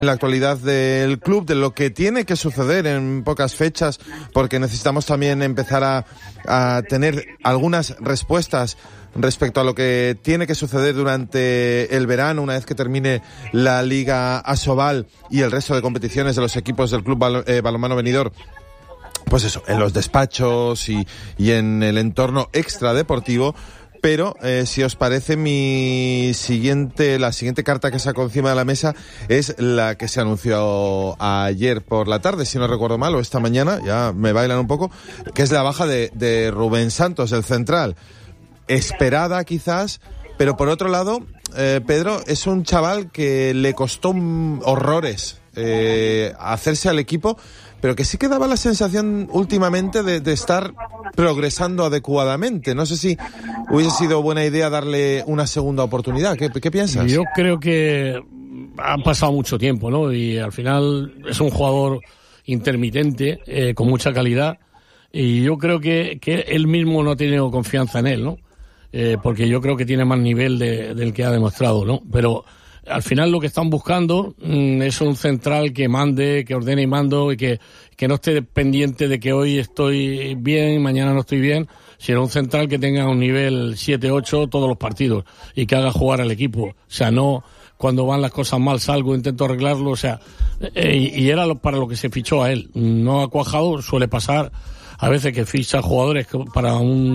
la actualidad del club, de lo que tiene que suceder en pocas fechas, porque necesitamos también empezar a tener algunas respuestas respecto a lo que tiene que suceder durante el verano, una vez que termine la Liga Asobal y el resto de competiciones de los equipos del Club Balonmano Benidorm. Pues eso, en los despachos y en el entorno extradeportivo. Pero, si os parece, la siguiente carta que saco encima de la mesa es la que se anunció ayer por la tarde, si no recuerdo mal, o esta mañana, ya me bailan un poco, que es la baja de Rubén Santos, del central. Esperada quizás, pero por otro lado, Pedro, es un chaval que le costó horrores hacerse al equipo, pero que sí que daba la sensación últimamente de estar progresando adecuadamente. No sé si hubiese sido buena idea darle una segunda oportunidad. ¿Qué piensas? Yo creo que ha pasado mucho tiempo, ¿no? Y al final es un jugador intermitente, con mucha calidad, y yo creo que él mismo no ha tenido confianza en él, ¿no? Porque yo creo que tiene más nivel del que ha demostrado, ¿no? Pero al final lo que están buscando es un central que mande, que ordene y mando, y que no esté pendiente de que hoy estoy bien, mañana no estoy bien, sino un central que tenga un nivel 7-8 todos los partidos y que haga jugar al equipo. O sea, no cuando van las cosas mal salgo, intento arreglarlo, o sea, y era para lo que se fichó a él. No ha cuajado, suele pasar a veces que ficha jugadores para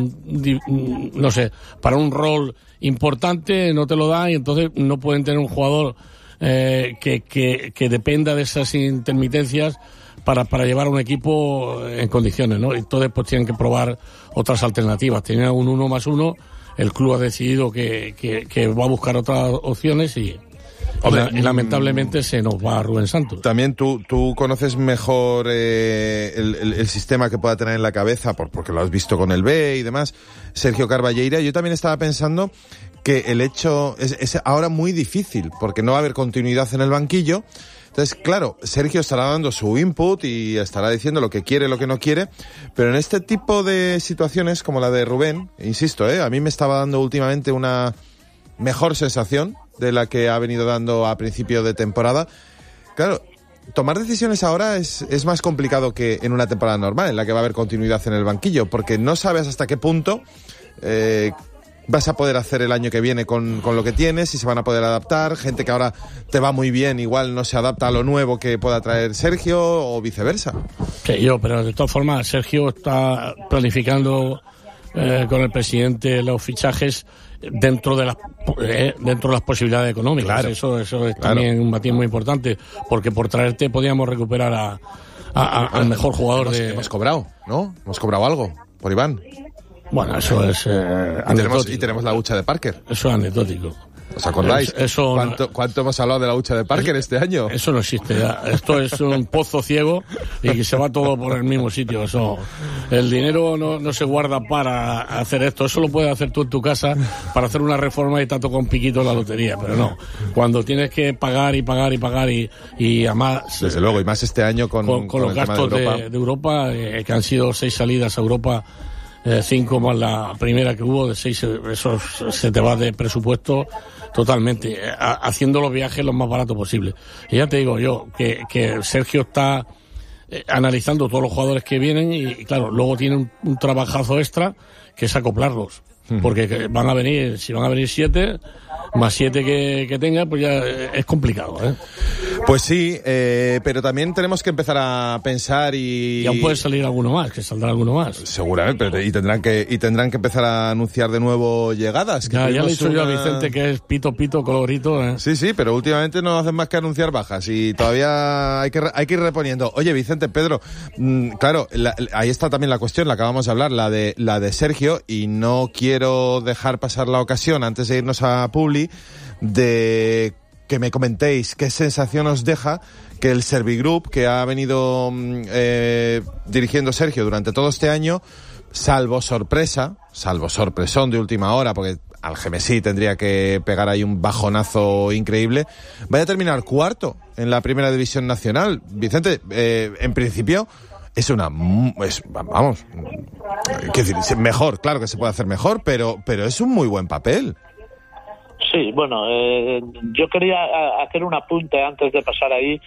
para un rol importante, no te lo dan, y entonces no pueden tener un jugador que dependa de esas intermitencias para llevar a un equipo en condiciones, ¿no? Entonces pues tienen que probar otras alternativas. Tenían un 1+1, el club ha decidido que va a buscar otras opciones y lamentablemente se nos va a Rubén Santos. También tú conoces mejor el sistema que pueda tener en la cabeza, porque lo has visto con el B y demás, Sergio Carballeira. Yo también estaba pensando que el hecho es ahora muy difícil, porque no va a haber continuidad en el banquillo. Entonces, claro, Sergio estará dando su input y estará diciendo lo que quiere, lo que no quiere, pero en este tipo de situaciones como la de Rubén, insisto, a mí me estaba dando últimamente una mejor sensación de la que ha venido dando a principio de temporada. Claro, tomar decisiones ahora es más complicado que en una temporada normal, en la que va a haber continuidad en el banquillo, porque no sabes hasta qué punto vas a poder hacer el año que viene con lo que tienes, si se van a poder adaptar. Gente que ahora te va muy bien, igual no se adapta a lo nuevo que pueda traer Sergio, o viceversa. Pero de todas formas, Sergio está planificando con el presidente los fichajes dentro de las posibilidades económicas. Claro, eso es también un matiz muy importante, porque por traerte podíamos recuperar al mejor jugador hemos cobrado, ¿no? Hemos cobrado algo por Iván. Bueno, eso es anecdótico. Y tenemos la hucha de Parker. Eso es anecdótico. ¿Os acordáis? ¿Cuánto hemos hablado de la hucha de Parker este año? Eso no existe ya. Esto es un pozo ciego y que se va todo por el mismo sitio. El dinero no se guarda para hacer esto. Eso lo puedes hacer tú en tu casa para hacer una reforma y te toca un piquito en la lotería. Pero no. Cuando tienes que pagar y además... Desde luego, y más este año con los gastos de Europa, que han sido 6 salidas a Europa, 5 más la primera que hubo, de 6, eso se te va de presupuesto totalmente, haciendo los viajes lo más barato posible. Y ya te digo yo que Sergio está analizando todos los jugadores que vienen y claro, luego tiene un trabajazo extra que es acoplarlos, porque si van a venir 7 más 7 que tenga, pues ya es complicado, ¿eh? Pues sí, pero también tenemos que empezar a pensar y aún puede salir alguno más, que saldrá alguno más. Seguramente, pero y tendrán que empezar a anunciar de nuevo llegadas. Ya le he dicho yo a Vicente que es pito, colorito, ¿eh? Sí, pero últimamente no hacen más que anunciar bajas y todavía hay que ir reponiendo. Oye, Vicente, Pedro, claro, ahí está también la cuestión, la acabamos de hablar, la de Sergio, y no quiero dejar pasar la ocasión antes de irnos a Publi de que me comentéis qué sensación os deja que el Servigroup, que ha venido dirigiendo Sergio durante todo este año, salvo sorpresón de última hora, porque al Gemesí tendría que pegar ahí un bajonazo increíble, vaya a terminar cuarto en la primera división nacional. Vicente, en principio vamos, quiero decir, mejor, claro que se puede hacer mejor, pero es un muy buen papel. Sí, bueno, yo quería hacer un apunte antes de pasar ahí.